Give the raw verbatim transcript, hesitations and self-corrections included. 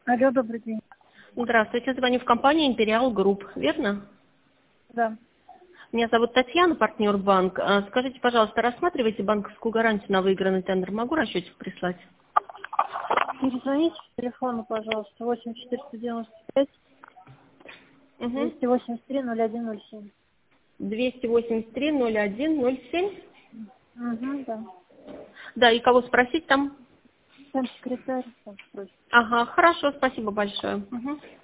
Алло, добрый день. Здравствуйте, звоню в компанию Imperial Group, верно? Да. Меня зовут Татьяна, партнер банк. А, Скажите, пожалуйста, рассматриваете банковскую гарантию на выигранный тендер? Могу расчетик прислать? Перезвоните по телефону, пожалуйста, восемь четыреста девяносто пять Угу. двести восемьдесят три ноль один ноль семь. двести восемьдесят три ноль один ноль семь. Угу, да. Да, и кого спросить там? Там секретарь там спросит. Ага, хорошо, спасибо большое. Мгм.